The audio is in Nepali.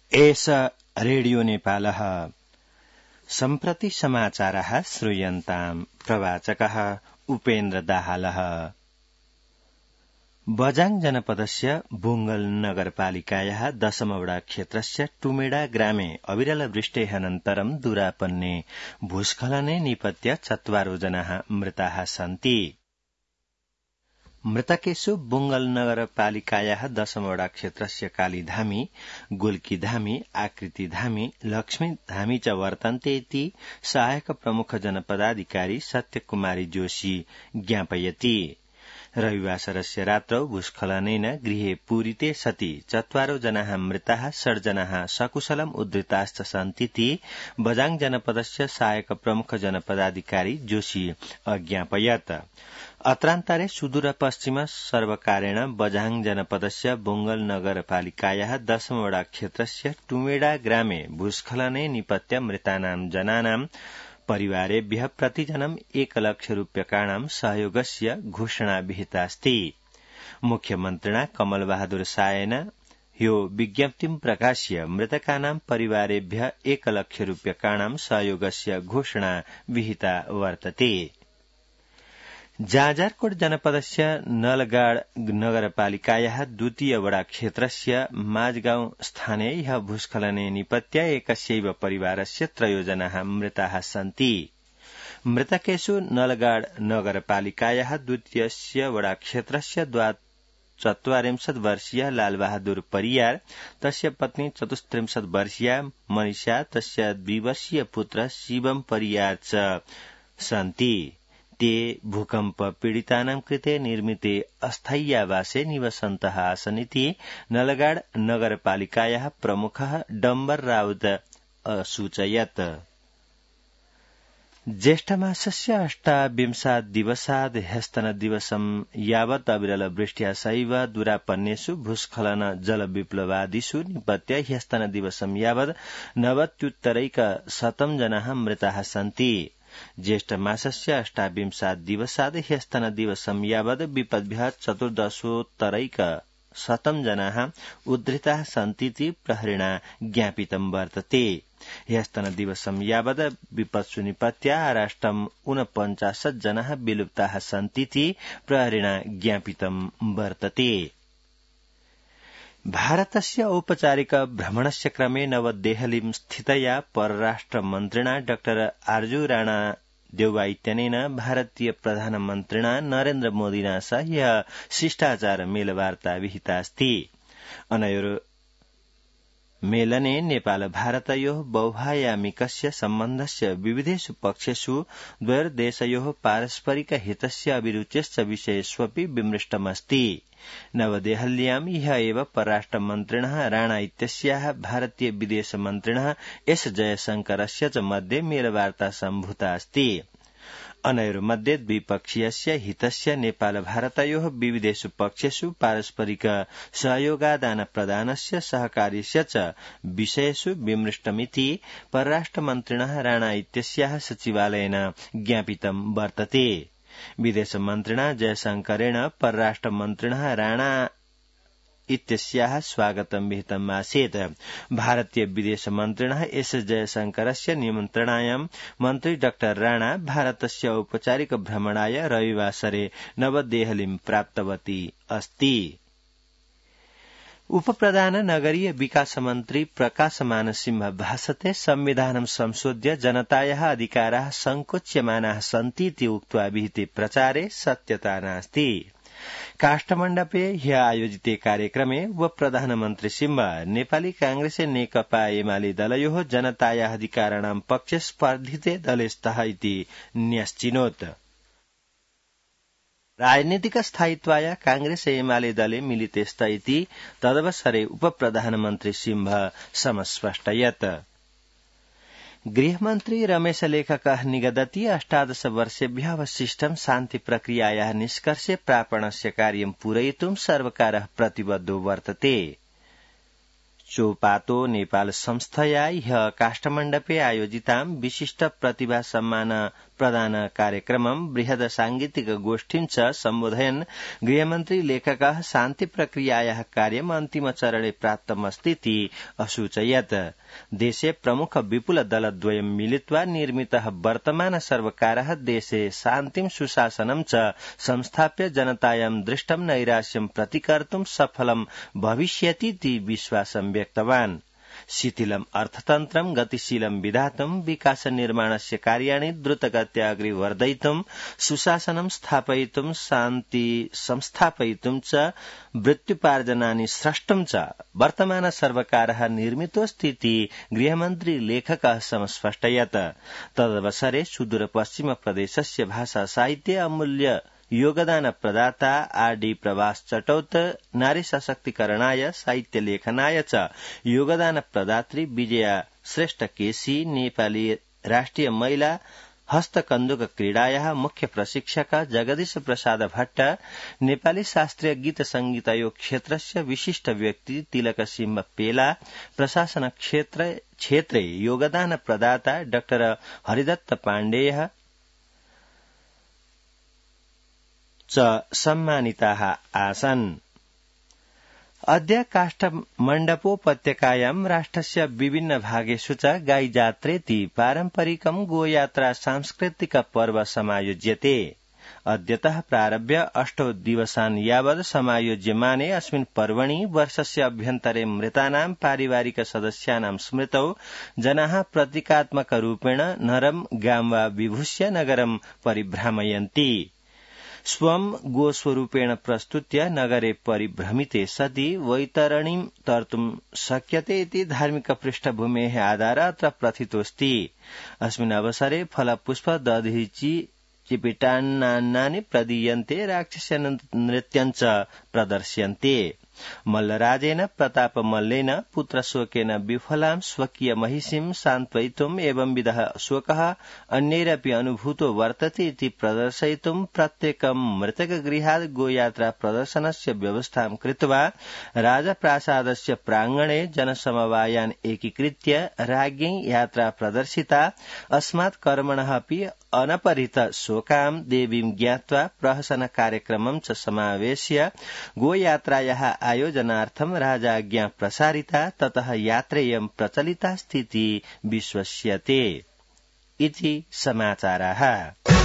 एष रेडियो नेपालः सम्प्रति समाचारः श्रूयन्ताम् प्रवाचकः उपेन्द्र दाहालः। बझाङ जनपदस्य बुङ्गल नगरपालिकायाः 10 वडा क्षेत्रस्य टुमेडा ग्रामे अविरलवृष्टेरनन्तरं दुरापन्ने भूस्खलने निपत्य 4 जनाः मृताः सन्ति। मृतकेषु बुङ्गल नगरपालिकायाः 10 वडा क्षेत्रस्य कालीधामी, गुल्कीधामी, आकृतिधामी, लक्ष्मीधामी च वर्तन्ते इति सहायक प्रमुख जनपदाधिकारी सत्यकुमारी जोशी ज्ञापयति। रविवासरस्य रात्रौ भूस्खलनेन गृहे पूरिते सति 4 जनाः मृताः, 6 जनाः सकुशलम् उद्धृताश्च सन्तीति बझाङ जनपदस्य सहायक प्रमुख जनपदाधिकारी जोशी अज्ञापयत्। अत्रान्तरे सुदूरपश्चिम सर्वकारेण बझाङ जनपदस्य बुङ्गल नगरपालिकायाः 10 वडा क्षेत्रस्य टुमेडा ग्रामे भूस्खलने निपत्य मृतानां जनानां परिवारेभ्यः प्रतिजनं 1 लाख रूप्यकाणां सहयोगस्य घोषणा विहितास्ति। मुख्यमन्त्रिणा कमल बहादुर सायेन ह्यो विज्ञप्तिं प्रकाश्य मृतकानां परिवारेभ्यः 1 लाख रूप्यकाणां सहयोगस्य घोषणा विहिता वर्तते। जाजरकोट जनपदस्य नलगाड नगरपालिकायाः 2 वडा क्षेत्रस्य माझगाउँ स्थाने ह्यः भूस्खलने निपत्य एकस्यैव परिवारस्य 3 जनाः मृताः सन्ति। मृतकेषु नलगाड नगरपालिकायाः 2 वडा क्षेत्रस्य 44 वर्षीय लालबहादुर परियार, तस्य पत्नी 34 वर्षीया मनिषा, तस्य 2 वर्षीय पुत्र शिवम परियार च सन्ति। ते भूकम्प पीडितानां कृते निर्मिते अस्थाय्यावासे निवसन्तः आसन् इति नलगाड नगरपालिकायाः प्रमुखः डम्बर राउत असूचयत्। ज्येष्ठमासस्य 28 दिवसाद् ह्यस्तनदिवसं यावत् अविरलवृष्ट्या सैव दुरापन्नेषु भूस्खलन जलविप्लवादिषु निपत्य ह्यस्तनदिवसं यावत् 90 जनाः मृताः सन्ति। ज्येष्ठ मासस्य 28 दिवसाद् ह्यस्तनदिवसं यावत् विपद्भ्यः 14 जनाः उद्धृताः सन्तीति प्रहरिणा ज्ञापितं वर्तते। ह्यस्तनदिवसं यावत् विपत्सु निपत्य आराष्टं 49 जनाः विलुप्ताः सन्तीति प्रहरिणा ज्ञापितं वर्तते। भारतस्य औपचारिक भ्रमणस्य क्रमे नवदेहलीं स्थितया परराष्ट्रमन्त्रिणा डॉ आर्जू राणा देउवा इत्यनेन भारतीय प्रधानमन्त्रिणा नरेन्द्र मोदिना सह शिष्टाचार मेलवार्ता विहितास्ति। अनयोः मेलने नेपाल भारतयोः बहुआयामिकस्य सम्बन्धस्य विविधेषु पक्षेषु द्वयोर्देशयोः पारस्परिक हितस्य अभिरुचेश्च विषयेष्वपि विमृष्टमस्ति। नवदेहल्यां ह्यः एव परराष्ट्रमन्त्रिणः राणा इत्यस्याः भारतीय विदेशमन्त्रिणः एस जयशंकरस्य च मध्ये मेलवार्ता सम्भूता अस्ति। अनयोर्मध्ये द्विपक्षीयस्य हितस्य नेपाल भारतयोः विविधेषु पक्षेषु पारस्परिक सहयोगादान प्रदानस्य सहकार्यस्य च विषयेषु विमृष्टमिति परराष्ट्रमन्त्रिणः राणा इत्यस्याः सचिवालयेन ज्ञापितं वर्तते। विदेशमन्त्रिणा जयशंकरेण परराष्ट्रमन्त्रिणः राणा इत्यस्याः स्वागतं विहितम् आसीत्। भारतीय विदेशमन्त्रिणः एस जयशंकरस्य निमन्त्रणायां मन्त्री डॉ राणा भारतस्य औपचारिक भ्रमणाय रविवासरे नवदेहलीं प्राप्तवती अस्ति। उपप्रधान नगरीय विकास मन्त्री प्रकाशमान सिंह भाषते संविधानं संशोध्य जनतायाः अधिकाराः संकोच्यमानाः सन्तीति उक्त्वा विहिते प्रचारे सत्यता नास्ति। काष्ठमण्डपे ह्यः आयोजिते कार्यक्रमे उपप्रधानमन्त्री सिंह नेपाली कांग्रेस नेकपा एमाले दलयोः जनतायाः अधिकाराणां पक्षे स्पर्धिते दले स्तः इति न्यश्चिनोत्। राजनीतिक स्थायित्वाय कांग्रेस एमाले दले मिलिते स्त इति तदवसरे उपप्रधानमन्त्री सिंह समस्पष्टयत्। गृहमन्त्री रमेश लेखकः निगदति 18 वर्षेभ्यः अवशिष्टं शान्ति प्रक्रियायाः निष्कर्षे प्रापणस्य कार्यं पूरयितुं सर्वकारः प्रतिबद्धो वर्तते। चोपातो नेपाल संस्थया ह्य काष्ठमण्डपे आयोजितां विशिष्ट प्रतिभा सम्मान प्रदान कार्यक्रमं बृहद सांगीतिक गोष्ठीं च सम्बोधयन् गृहमन्त्री लेखकः शान्ति प्रक्रियायाः कार्यम् अन्तिम चरणे प्राप्तमस्तीति असूचयत्। देशे प्रमुख विपुल दलद्वयं मिलित्वा निर्मितः वर्तमान सर्वकारः देशे शान्तिं सुशासनं च संस्थाप्य जनतायां दृष्टं नैराश्यं प्रतिकर्तुं सफलं भविष्यतीति विश्वासं व्यक्तवान्। शिथिलम् अर्थतन्त्रं गतिशीलं विधातुं विकास निर्माणस्य कार्याणि द्रुतगत्या अग्रे वर्धयितुं सुशासनं स्थापयितुं शान्ति संस्थापयितुं च वृत्त्युपार्जनानि स्रष्टुं च वर्तमान सर्वकारः निर्मितोऽस्तीति गृहमन्त्री लेखकः समस्पष्टयत्। तदवसरे सुदूरपश्चिम प्रदेशस्य भाषा साहित्ये अमूल्य योगदान प्रदाता आरडी प्रभास चटौत, नारी सशक्तिकरणाय साहित्य लेखनाय च योगदान प्रदात्री विजया श्रेष्ठ केसी, नेपाली राष्ट्रिय महिला हस्तकन्दुक क्रीडायाः मुख्य प्रशिक्षक जगदीश प्रसाद भट्ट, नेपाली शास्त्रीय गीत संगीतयोग क्षेत्रस्य विशिष्ट व्यक्ति तिलक सिंह पेला, प्रशासन क्षेत्रे योगदान प्रदाता डाक्टर हरिदत्त पाण्डेय च सम्मानिताः आसन्। अद्य काष्ठमण्डपोपत्यकायां राष्ट्रस्य विभिन्न भागेषु च गाईजात्रेति पारम्परिकं गोयात्रा सांस्कृतिक पर्व समायोज्यते। अद्यतः प्रारभ्य 8 दिवसान् यावत् समायोज्यमाने अस्मिन् पर्वणि वर्षस्य अभ्यन्तरे मृतानां पारिवारिक सदस्यानां स्मृतौ जनाः प्रतीकात्मकरूपेण नरं गां वा विभूष्य नगरं परिभ्रामयन्ति। स्वं गोस्वरूपेण प्रस्तुत्य नगरे परिभ्रमिते सति वैतरणीं तर्तुं शक्यते इति धार्मिक पृष्ठभूमेः आधारः अत्र प्रथितोऽस्ति। अस्मिन् अवसरे फलपुष्प दधीचि चिपिटान्नानि प्रदीयन्ते, राक्षस्य नृत्यं च प्रदर्श्यन्ते। मल्लराजेन प्रतापमल्लेन पुत्रशोकेन विफलां स्वकीय महिषीं सान्त्वयितुम् एवंविधः शोकः अन्यैरपि अनुभूतो वर्तते इति प्रदर्शयितुं प्रत्येकं मृतकगृहात् गोयात्रा प्रदर्शनस्य व्यवस्थां कृत्वा राजप्रासादस्य प्राङ्गणे जनसमवायान् एकीकृत्य राज्ञै यात्रा प्रदर्शिता। अस्मात् कर्मणः अपि अनपरित शोकां देवीं ज्ञात्वा प्रहसन कार्यक्रमं च समावेश्य गोयात्रायाः आयोजनार्थं राजाज्ञा प्रसारिता, ततः यात्रेयं प्रचलिता स्थिति विश्वस्यते इति समाचाराः।